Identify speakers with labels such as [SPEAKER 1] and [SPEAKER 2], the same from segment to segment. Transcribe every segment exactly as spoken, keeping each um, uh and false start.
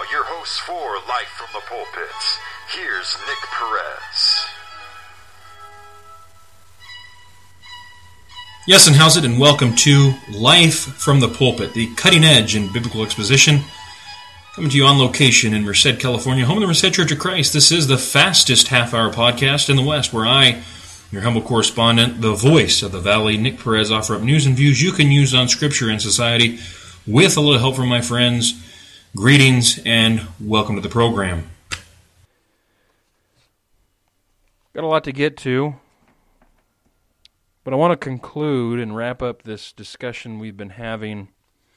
[SPEAKER 1] your host for Life from the Pulpit, here's Nick Perez.
[SPEAKER 2] Yes, and how's it? And welcome to Life from the Pulpit, the cutting edge in biblical exposition. Coming to you on location in Merced, California, home of the Merced Church of Christ. This is the fastest half-hour podcast in the West, where I, your humble correspondent, the voice of the Valley, Nick Perez, offer up news and views you can use on Scripture and society with a little help from my friends. Greetings and welcome to the program.
[SPEAKER 3] Got a lot to get to, but I want to conclude and wrap up this discussion we've been having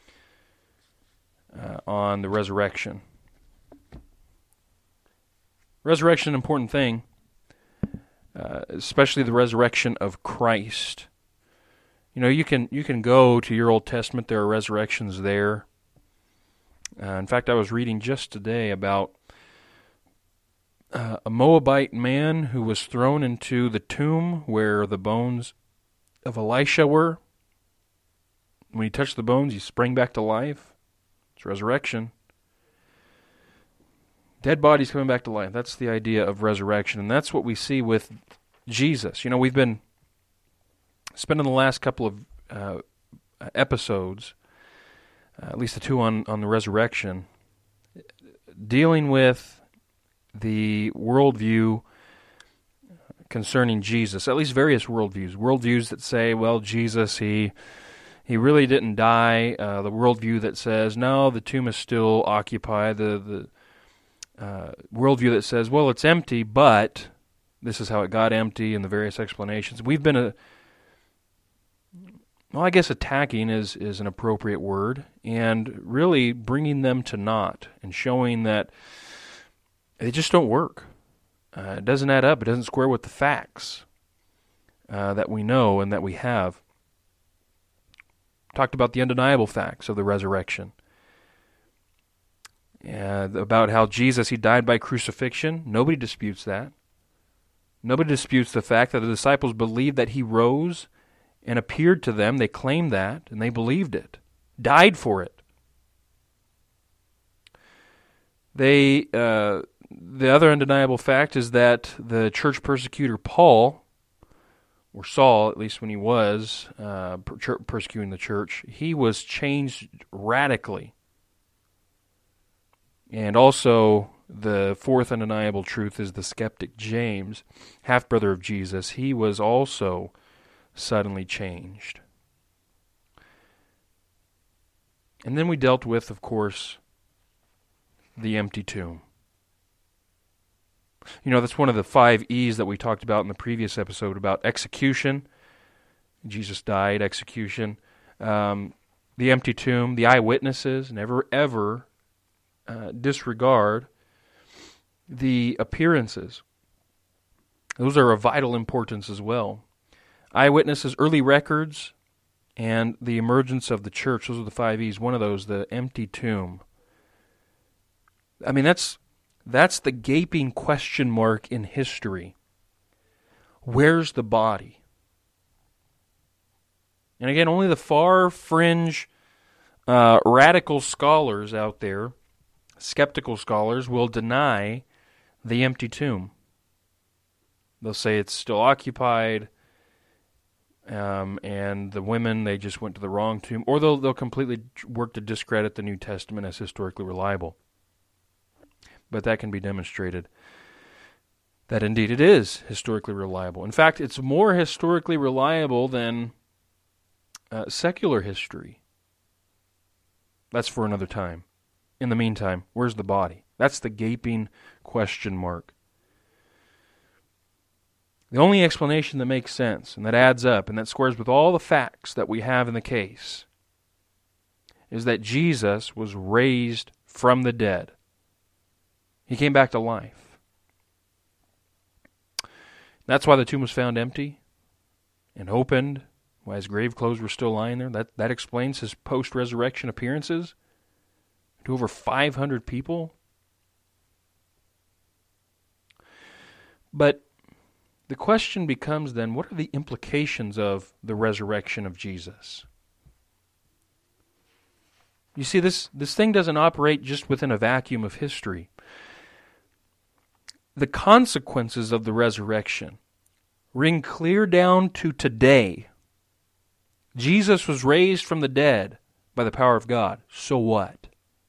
[SPEAKER 3] uh, on the resurrection. Resurrection, an important thing, uh, especially the resurrection of Christ. You know, you can you can go to your Old Testament. There are resurrections there. Uh, in fact, I was reading just today about uh, a Moabite man who was thrown into the tomb where the bones of Elisha were. When he touched the bones, he sprang back to life. It's resurrection. Dead bodies coming back to life. That's the idea of resurrection, and that's what we see with Jesus. You know, we've been spending the last couple of uh, episodes, uh, at least the two on, on the resurrection, dealing with the worldview concerning Jesus, at least various worldviews. Worldviews that say, well, Jesus, he he really didn't die. Uh, the worldview that says, no, the tomb is still occupied. The, the uh, worldview that says, well, it's empty, but this is how it got empty, and the various explanations. We've been a Well, I guess attacking is, is an appropriate word, and really bringing them to naught and showing that they just don't work. Uh, it doesn't add up. It doesn't square with the facts uh, that we know and that we have. Talked about the undeniable facts of the resurrection. Uh, about how Jesus, he died by crucifixion. Nobody disputes that. Nobody disputes the fact that the disciples believed that he rose and appeared to them. They claimed that, and they believed it. Died for it. They, uh, the other undeniable fact is that the church persecutor Paul, or Saul, at least when he was uh, per- persecuting the church, he was changed radically. And also, the fourth undeniable truth is the skeptic James, half-brother of Jesus. He was also suddenly changed. And then we dealt with, of course, the empty tomb. You know, that's one of the five E's that we talked about in the previous episode about execution. Jesus died, execution. Um, the empty tomb, the eyewitnesses, never ever uh, disregard the appearances. Those are of vital importance as well. Eyewitnesses, early records, and the emergence of the church. Those are the five E's. One of those, the empty tomb. I mean, that's that's the gaping question mark in history. Where's the body? And again, only the far fringe uh, radical scholars out there, skeptical scholars, will deny the empty tomb. They'll say it's still occupied. Um, and the women, they just went to the wrong tomb, or they'll they'll completely work to discredit the New Testament as historically reliable. But that can be demonstrated that indeed it is historically reliable. In fact, it's more historically reliable than uh, secular history. That's for another time. In the meantime, where's the body? That's the gaping question mark. The only explanation that makes sense and that adds up and that squares with all the facts that we have in the case is that Jesus was raised from the dead. He came back to life. That's why the tomb was found empty and opened, why his grave clothes were still lying there. That, that explains his post-resurrection appearances to over five hundred people. But the question becomes then, what are the implications of the resurrection of Jesus? You see, this, this thing doesn't operate just within a vacuum of history. The consequences of the resurrection ring clear down to today. Jesus was raised from the dead by the power of God. So what?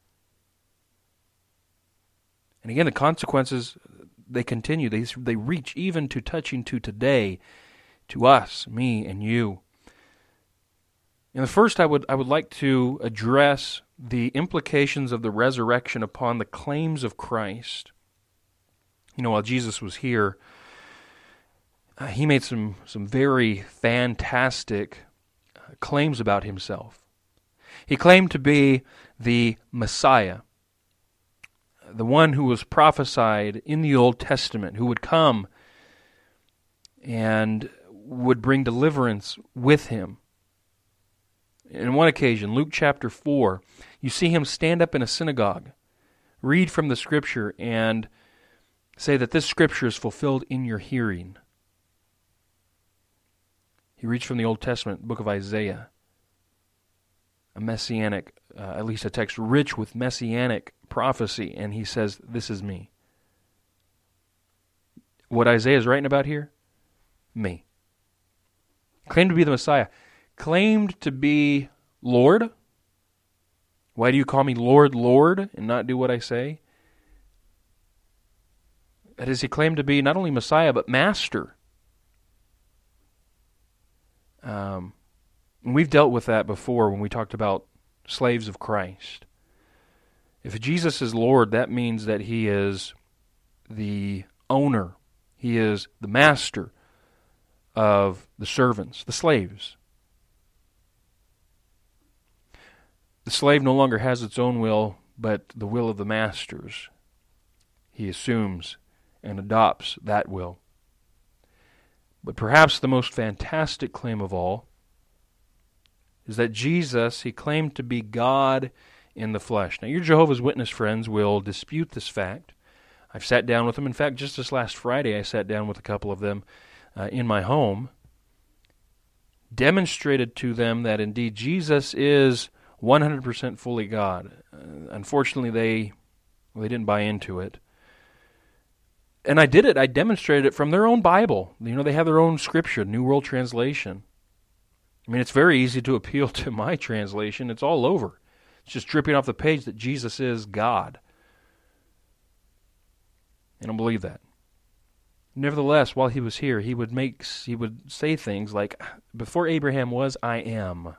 [SPEAKER 3] And again, the consequences, they continue. They, they reach even to touching to today, to us, me and you. And the first, I would I would like to address the implications of the resurrection upon the claims of Christ. You know, while Jesus was here, uh, he made some, some very fantastic uh, claims about himself. He claimed to be the Messiah, the one who was prophesied in the Old Testament, who would come and would bring deliverance with him. In one occasion, Luke chapter four, you see him stand up in a synagogue, read from the Scripture, and say that this Scripture is fulfilled in your hearing. He reads from the Old Testament, book of Isaiah, a messianic, uh, at least a text rich with messianic prophecy, and he says, this is me. What Isaiah is writing about here? Me. Claimed to be the Messiah. Claimed to be Lord. Why do you call me Lord, Lord, and not do what I say? That is, he claimed to be not only Messiah, but Master. Um, we've dealt with that before when we talked about slaves of Christ. If Jesus is Lord, that means that he is the owner. He is the master of the servants, the slaves. The slave no longer has its own will, but the will of the masters. He assumes and adopts that will. But perhaps the most fantastic claim of all is that Jesus, he claimed to be God in the flesh. Now, your Jehovah's Witness friends will dispute this fact. I've sat down with them. In fact, just this last Friday, I sat down with a couple of them uh, in my home, demonstrated to them that indeed Jesus is one hundred percent fully God. Uh, unfortunately, they well, they didn't buy into it. And I did it. I demonstrated it from their own Bible. You know, they have their own scripture, New World Translation. I mean, it's very easy to appeal to my translation. It's all over. It's just dripping off the page that Jesus is God. I don't believe that. Nevertheless, while he was here, he would make, he would say things like, "Before Abraham was, I am."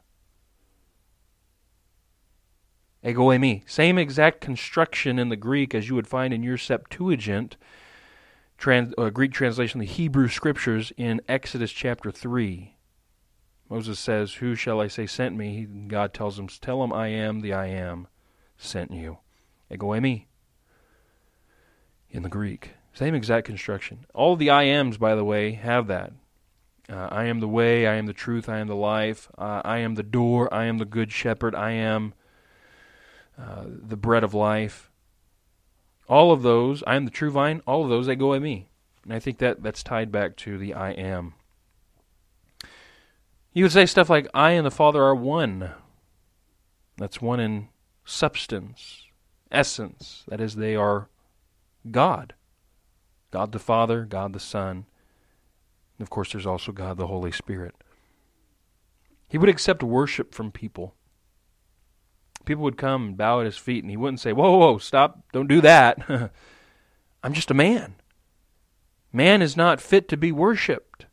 [SPEAKER 3] Ego eimi. Same exact construction in the Greek as you would find in your Septuagint, trans, uh, Greek translation of the Hebrew Scriptures in Exodus chapter three. Moses says, "Who shall I say sent me?" God tells him, "Tell him I am the I am sent you." Ego eimi. In the Greek. Same exact construction. All of the I ams, by the way, have that. Uh, I am the way, I am the truth, I am the life, uh, I am the door, I am the good shepherd, I am uh, the bread of life. All of those, I am the true vine, all of those, they go at me. And I think that that's tied back to the I am. You would say stuff like, I and the Father are one. That's one in substance, essence. That is, they are God. God the Father, God the Son. And of course, there's also God the Holy Spirit. He would accept worship from people. People would come and bow at his feet, and he wouldn't say, whoa, whoa, whoa, stop, don't do that. I'm just a man. Man is not fit to be worshipped.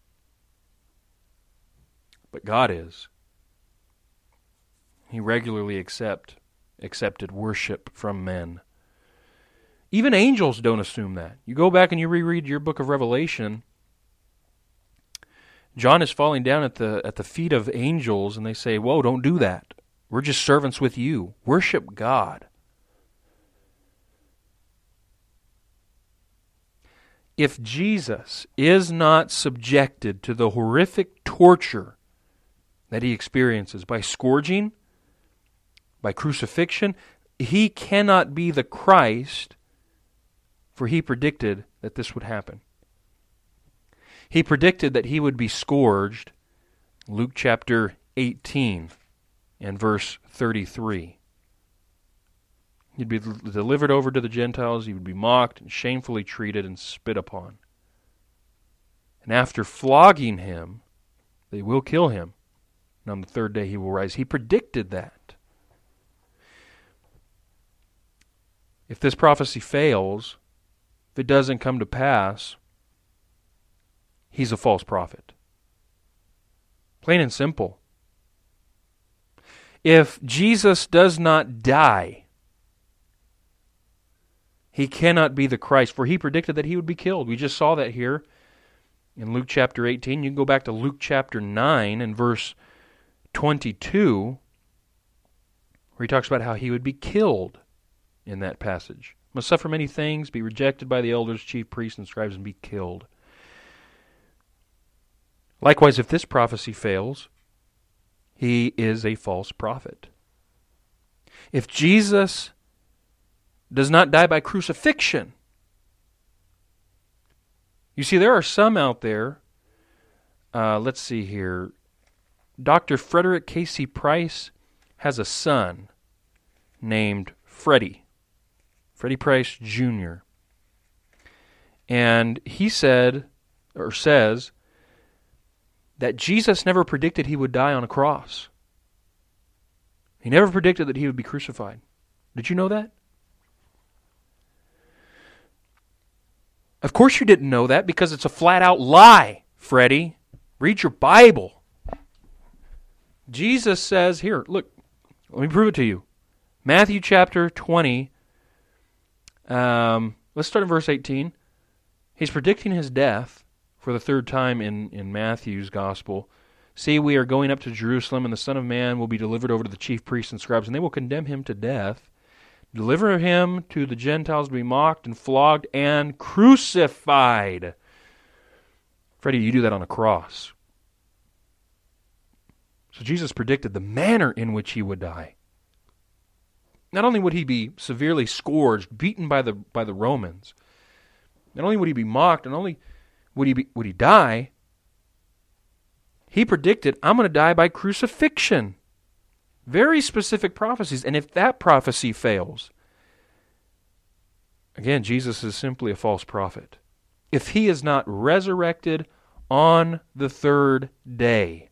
[SPEAKER 3] But God is. He regularly accept, accepted worship from men. Even angels don't assume that. You go back and you reread your book of Revelation, John is falling down at the at the feet of angels, and they say, whoa, don't do that. We're just servants with you. Worship God. If Jesus is not subjected to the horrific torture that he experiences by scourging, by crucifixion, he cannot be the Christ, for he predicted that this would happen. He predicted that he would be scourged, Luke chapter eighteen and verse thirty-three. He'd be delivered over to the Gentiles. He would be mocked and shamefully treated and spit upon. And after flogging him, they will kill him. And on the third day he will rise. He predicted that. If this prophecy fails, if it doesn't come to pass, he's a false prophet. Plain and simple. If Jesus does not die, he cannot be the Christ, for he predicted that he would be killed. We just saw that here in Luke chapter eighteen. You can go back to Luke chapter nine and verse twenty-two, where he talks about how he would be killed in that passage. Must suffer many things, be rejected by the elders, chief priests, and scribes, and be killed. Likewise, if this prophecy fails, he is a false prophet. If Jesus does not die by crucifixion, you see, there are some out there, uh, let's see here, Doctor Frederick Casey Price has a son named Freddie, Freddie Price Junior And he said, or says, that Jesus never predicted he would die on a cross. He never predicted that he would be crucified. Did you know that? Of course you didn't know that, because it's a flat-out lie, Freddie. Read your Bible. Jesus says, here, look, let me prove it to you. Matthew chapter twenty, um, let's start in verse eighteen. He's predicting his death for the third time in, in Matthew's gospel. See, we are going up to Jerusalem, and the Son of Man will be delivered over to the chief priests and scribes, and they will condemn him to death, deliver him to the Gentiles to be mocked and flogged and crucified. Freddie, you do that on a cross. So Jesus predicted the manner in which he would die. Not only would he be severely scourged, beaten by the by the Romans, not only would he be mocked, not only would he be, would he die, he predicted, I'm going to die by crucifixion. Very specific prophecies. And if that prophecy fails, again, Jesus is simply a false prophet. If he is not resurrected on the third day,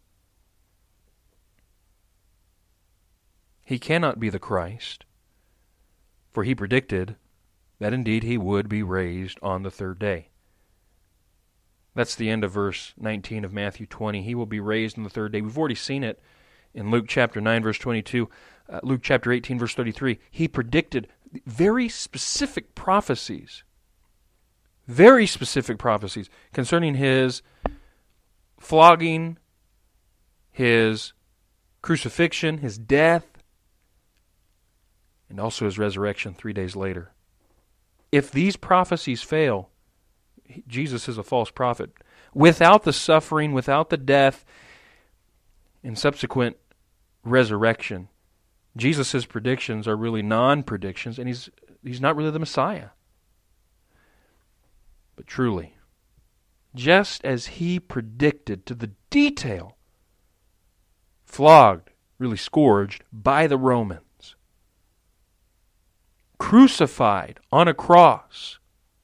[SPEAKER 3] he cannot be the Christ, for he predicted that indeed he would be raised on the third day. That's the end of verse nineteen of Matthew twenty. He will be raised on the third day. We've already seen it in Luke chapter nine, verse twenty-two. Uh, Luke chapter eighteen, verse thirty-three. He predicted very specific prophecies, very specific prophecies concerning his flogging, his crucifixion, his death, and also his resurrection three days later. If these prophecies fail, Jesus is a false prophet. Without the suffering, without the death, and subsequent resurrection, Jesus' predictions are really non-predictions, and he's he's not really the Messiah. But truly, just as he predicted to the detail, flogged, really scourged by the Romans, crucified on a cross,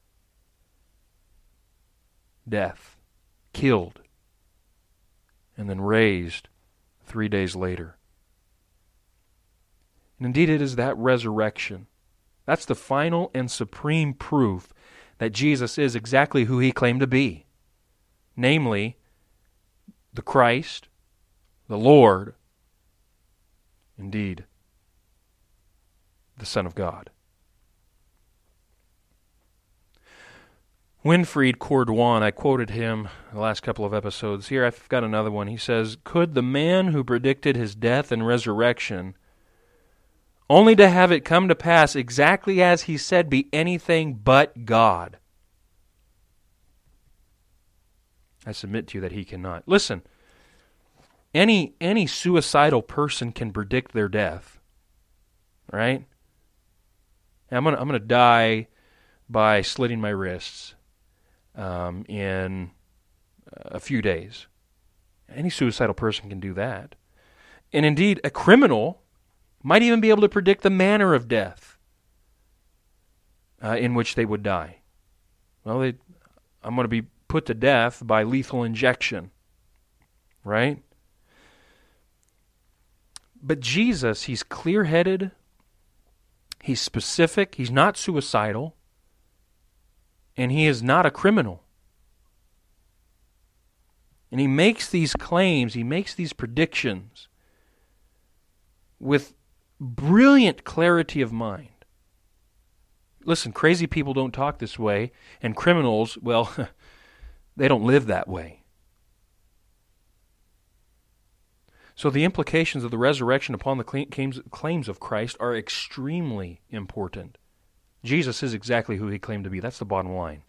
[SPEAKER 3] death, killed, and then raised three days later. And indeed, it is that resurrection. That's the final and supreme proof that Jesus is exactly who he claimed to be. Namely, the Christ, the Lord, indeed, the Son of God. Winfried Cordovan, I quoted him the last couple of episodes. Here I've got another one. He says, could the man who predicted his death and resurrection, only to have it come to pass exactly as he said, be anything but God? I submit to you that he cannot. Listen, any any suicidal person can predict their death, right? I'm gonna I'm gonna die by slitting my wrists um, in a few days. Any suicidal person can do that, and indeed, a criminal might even be able to predict the manner of death. uh, in which they would die. Well, they, I'm going to be put to death by lethal injection, right? But Jesus, he's clear-headed, he's specific, he's not suicidal, and he is not a criminal. And he makes these claims, he makes these predictions with brilliant clarity of mind. Listen, crazy people don't talk this way, and criminals, well, they don't live that way. So the implications of the resurrection upon the claims of Christ are extremely important. Jesus is exactly who he claimed to be. That's the bottom line.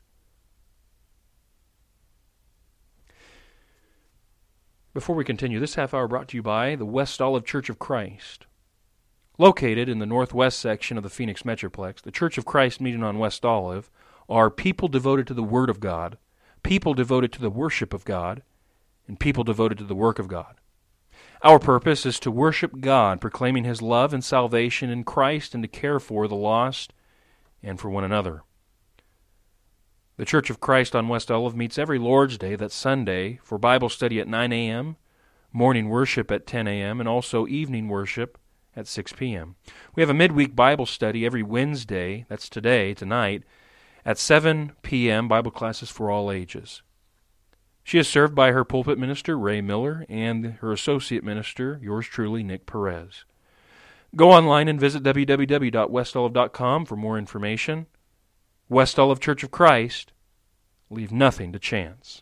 [SPEAKER 3] Before we continue, this half hour brought to you by the West Olive Church of Christ. Located in the northwest section of the Phoenix Metroplex, the Church of Christ meeting on West Olive are people devoted to the Word of God, people devoted to the worship of God, and people devoted to the work of God. Our purpose is to worship God, proclaiming His love and salvation in Christ, and to care for the lost and for one another. The Church of Christ on West Olive meets every Lord's Day, that's Sunday, for Bible study at nine a.m., morning worship at ten a.m., and also evening worship at six p.m. We have a midweek Bible study every Wednesday, that's today, tonight, at seven p.m., Bible classes for all ages. She is served by her pulpit minister, Ray Miller, and her associate minister, yours truly, Nick Perez. Go online and visit w w w dot west olive dot com for more information. West Olive Church of Christ, leave nothing to chance.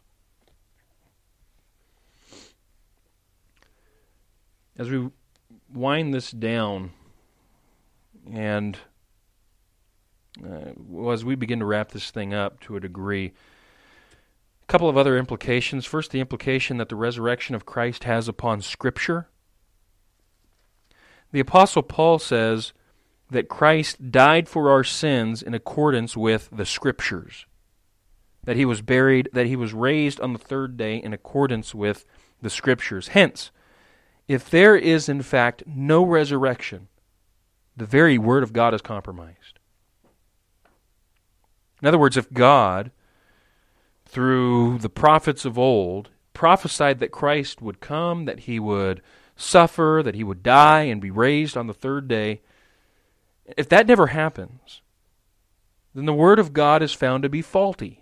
[SPEAKER 3] As we wind this down, and uh, well, as we begin to wrap this thing up to a degree, a couple of other implications. First, the implication that the resurrection of Christ has upon Scripture. The Apostle Paul says that Christ died for our sins in accordance with the Scriptures, that he was buried, that he was raised on the third day in accordance with the Scriptures. Hence, if there is in fact no resurrection, the very Word of God is compromised. In other words, if God, through the prophets of old, prophesied that Christ would come, that he would suffer, that he would die and be raised on the third day, if that never happens, then the Word of God is found to be faulty.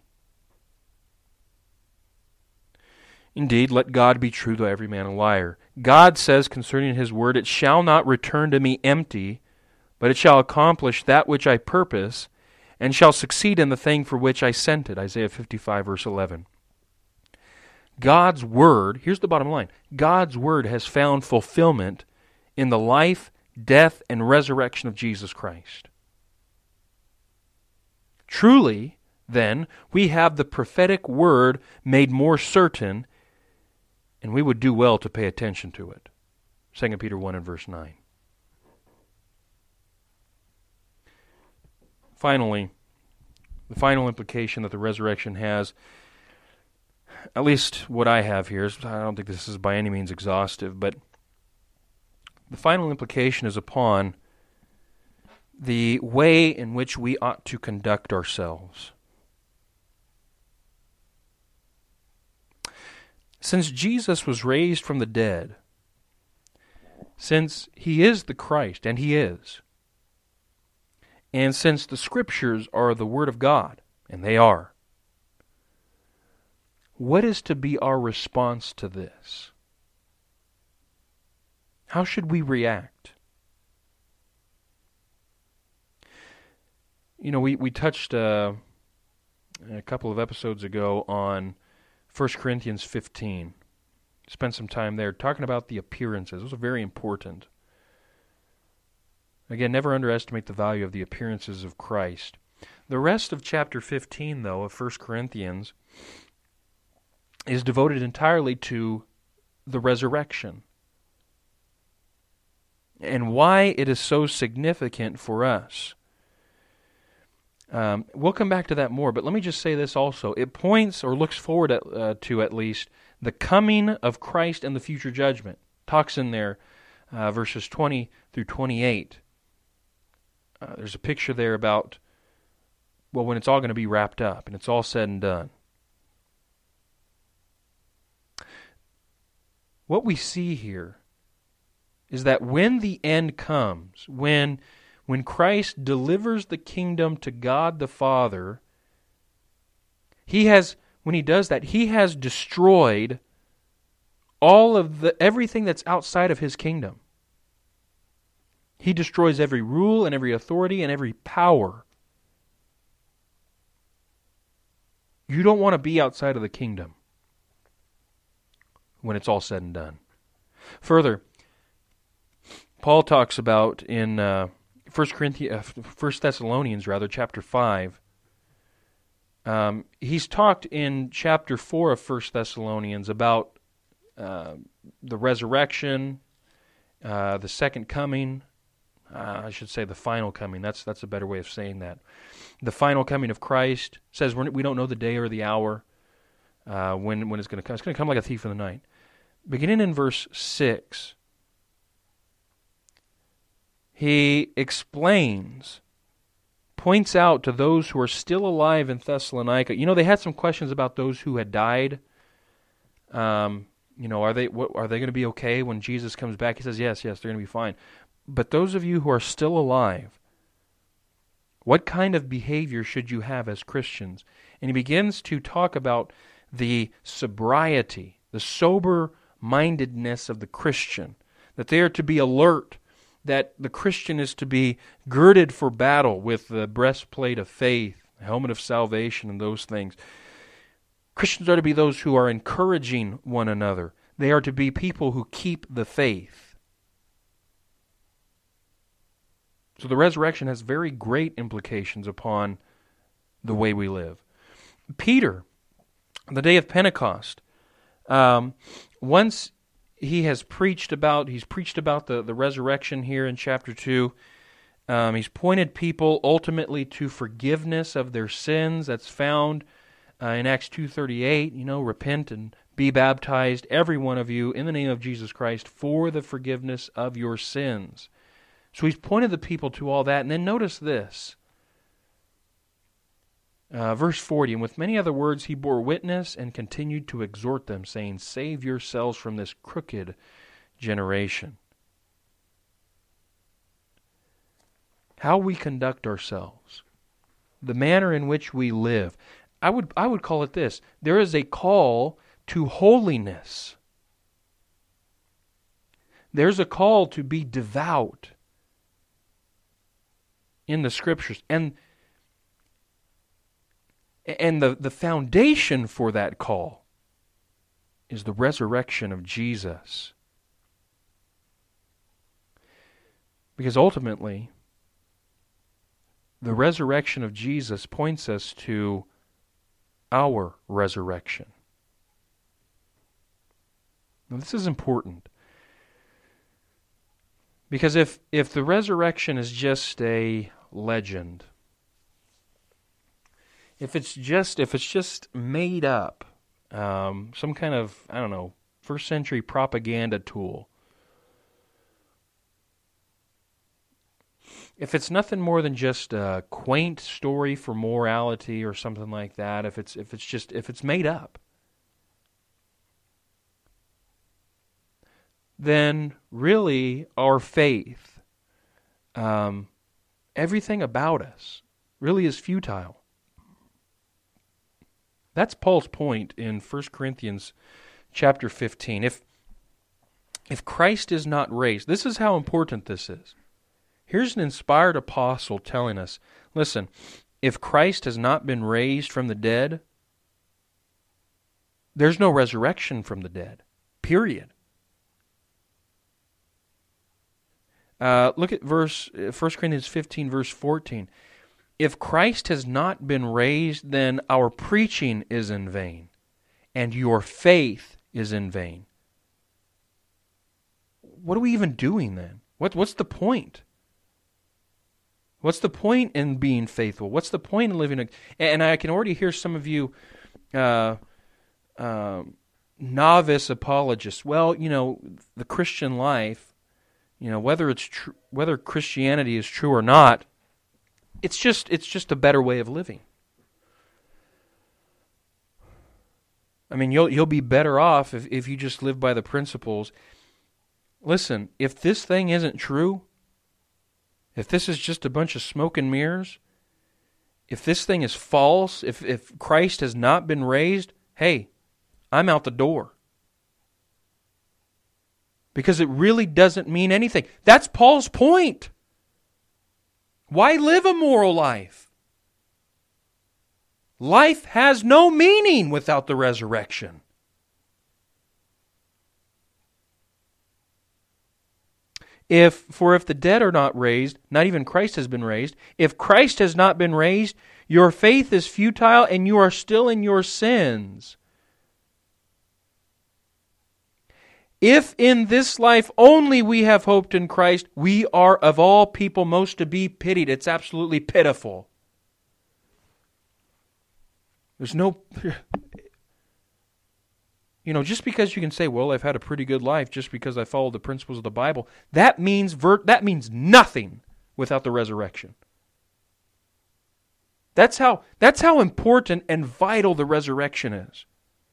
[SPEAKER 3] Indeed, let God be true, though every man a liar. God says concerning His Word, "It shall not return to me empty, but it shall accomplish that which I purpose, and shall succeed in the thing for which I sent it." Isaiah fifty-five, verse eleven. God's Word, here's the bottom line, God's Word has found fulfillment in the life, death, and resurrection of Jesus Christ. Truly, then, we have the prophetic Word made more certain, and we would do well to pay attention to it. Second Peter one and verse nine. Finally, the final implication that the resurrection has, at least what I have here, is, I don't think this is by any means exhaustive, but the final implication is upon the way in which we ought to conduct ourselves. Since Jesus was raised from the dead, since He is the Christ, and He is, and since the Scriptures are the Word of God, and they are, what is to be our response to this? How should we react? You know, we, we touched uh, a couple of episodes ago on First Corinthians fifteen. Spent some time there talking about the appearances. Those are very important. Again, never underestimate the value of the appearances of Christ. The rest of chapter fifteen, though, of First Corinthians is devoted entirely to the resurrection and why it is so significant for us. Um, we'll come back to that more, but let me just say this also. It points, or looks forward at, uh, to at least, the coming of Christ and the future judgment. Talks in there, uh, verses twenty through twenty-eight. Uh, there's a picture there about Well, when it's all going to be wrapped up and it's all said and done. What we see here is that when the end comes, when, when Christ delivers the kingdom to God the Father, He has, when He does that, He has destroyed all of the everything that's outside of His kingdom. He destroys every rule and every authority and every power. You don't want to be outside of the kingdom when it's all said and done. Further, Paul talks about in uh, First Corinthians, First Thessalonians, rather, chapter five. Um, he's talked in chapter four of First Thessalonians about uh, the resurrection, uh, the second coming. Uh, I should say the final coming. That's that's a better way of saying that. The final coming of Christ says we're, we don't know the day or the hour uh, when when it's going to come. It's going to come like a thief in the night. Beginning in verse six, he explains, points out to those who are still alive in Thessalonica. You know, they had some questions about those who had died. Um, you know, are they what, are they going to be okay when Jesus comes back? He says, yes, yes, they're going to be fine. But those of you who are still alive, what kind of behavior should you have as Christians? And he begins to talk about the sobriety, the sober-mindedness of the Christian, that they are to be alert, that the Christian is to be girded for battle with the breastplate of faith, the helmet of salvation, and those things. Christians are to be those who are encouraging one another. They are to be people who keep the faith. So the resurrection has very great implications upon the way we live. Peter, on the day of Pentecost, um, once he has preached about, he's preached about the, the resurrection here in chapter two. Um, he's pointed people ultimately to forgiveness of their sins. That's found uh, in Acts two thirty-eight. You know, repent and be baptized, every one of you, in the name of Jesus Christ, for the forgiveness of your sins. So he's pointed the people to all that. And then notice this. Uh, verse forty, and with many other words he bore witness and continued to exhort them, saying, save yourselves from this crooked generation. How we conduct ourselves, the manner in which we live. I would, I would call it this. There is a call to holiness. There's a call to be devout in the Scriptures. And and the, the foundation for that call is the resurrection of Jesus. Because ultimately, the resurrection of Jesus points us to our resurrection. Now, this is important. Because if, if the resurrection is just a legend, if it's just if it's just made up, um, some kind of, I don't know, first century propaganda tool, if it's nothing more than just a quaint story for morality or something like that, if it's if it's just if it's made up, then really our faith, um, everything about us, really is futile. That's Paul's point in First Corinthians chapter fifteen. If if Christ is not raised, this is how important this is. Here's an inspired apostle telling us, listen, if Christ has not been raised from the dead, there's no resurrection from the dead, period. Uh, look at verse First Corinthians fifteen, verse fourteen. If Christ has not been raised, then our preaching is in vain, and your faith is in vain. What are we even doing then? What, what's the point? What's the point in being faithful? What's the point in living? A, and I can already hear some of you uh, uh, novice apologists. Well, you know, the Christian life, you know, whether it's tr- whether Christianity is true or not, It's just it's just a better way of living. I mean, you'll you'll be better off if, if you just live by the principles. Listen, if this thing isn't true, if this is just a bunch of smoke and mirrors, if this thing is false, if, if Christ has not been raised, hey, I'm out the door. Because it really doesn't mean anything. That's Paul's point. Why live a moral life? Life has no meaning without the resurrection. If, for if the dead are not raised, not even Christ has been raised, if Christ has not been raised, your faith is futile and you are still in your sins. If in this life only we have hoped in Christ, we are of all people most to be pitied. It's absolutely pitiful. There's no... You know, just because you can say, well, I've had a pretty good life just because I followed the principles of the Bible, that means ver- that means nothing without the resurrection. That's how, that's how important and vital the resurrection is.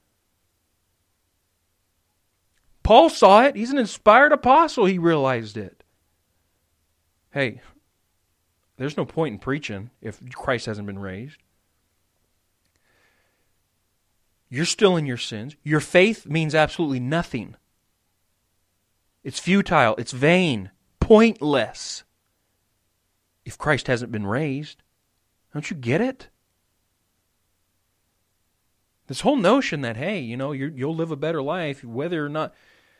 [SPEAKER 3] Paul saw it. He's an inspired apostle. He realized it. Hey, there's no point in preaching if Christ hasn't been raised. You're still in your sins. Your faith means absolutely nothing. It's futile. It's vain. Pointless. If Christ hasn't been raised. Don't you get it? This whole notion that, hey, you know, you're, you'll live a better life whether or not...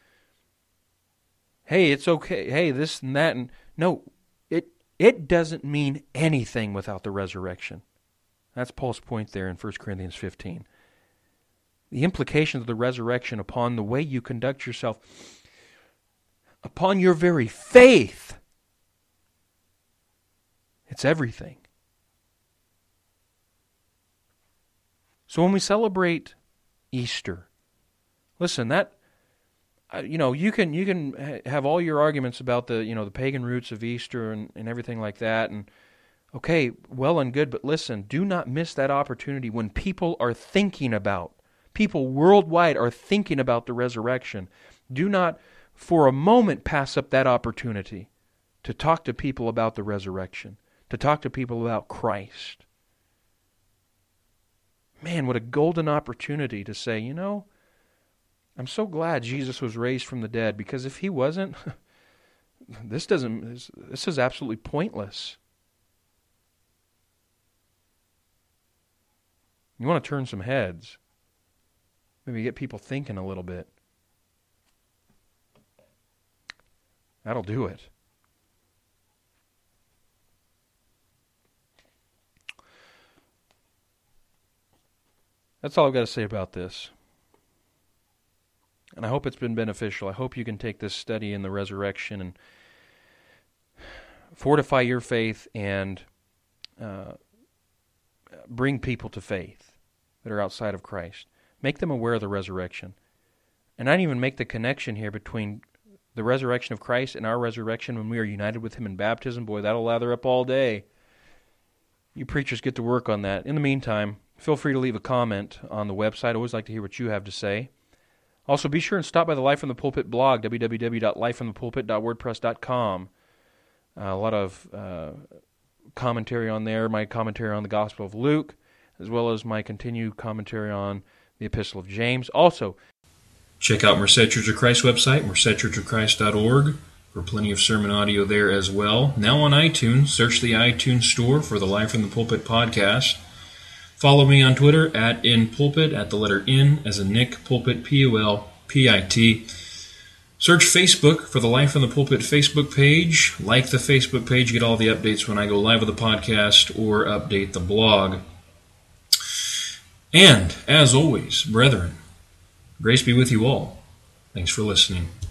[SPEAKER 3] Hey, it's okay. Hey, this and that. and No, it it doesn't mean anything without the resurrection. That's Paul's point there in First Corinthians fifteen. The implications of the resurrection upon the way you conduct yourself, upon your very faith. It's everything. So when we celebrate Easter, listen, that, you know, you can you can have all your arguments about the, you know, the pagan roots of Easter and, and everything like that, and okay, well and good, but listen, do not miss that opportunity when people are thinking about People worldwide are thinking about the resurrection. Do not for a moment pass up that opportunity to talk to people about the resurrection, to talk to people about Christ. Man, what a golden opportunity to say, you know, I'm so glad Jesus was raised from the dead, because if he wasn't, this doesn't, this, this is absolutely pointless. You want to turn some heads. Maybe get people thinking a little bit. That'll do it. That's all I've got to say about this. And I hope it's been beneficial. I hope you can take this study in the resurrection and fortify your faith and uh, bring people to faith that are outside of Christ. Make them aware of the resurrection. And I didn't even make the connection here between the resurrection of Christ and our resurrection when we are united with Him in baptism. Boy, that'll lather up all day. You preachers get to work on that. In the meantime, feel free to leave a comment on the website. I always like to hear what you have to say. Also, be sure and stop by the Life from the Pulpit blog, w w w dot life from the pulpit dot wordpress dot com. Uh, a lot of uh, commentary on there, my commentary on the Gospel of Luke, as well as my continued commentary on the Epistle of James. Also,
[SPEAKER 2] check out Merced Church of Christ website, merced church of christ dot org, for plenty of sermon audio there as well. Now on iTunes, search the iTunes store for the Life from the Pulpit podcast. Follow me on Twitter at InPulpit, at the letter N as in Nick, Pulpit, P U L P I T. Search Facebook for the Life from the Pulpit Facebook page. Like the Facebook page, get all the updates when I go live with the podcast or update the blog. And, as always, brethren, grace be with you all. Thanks for listening.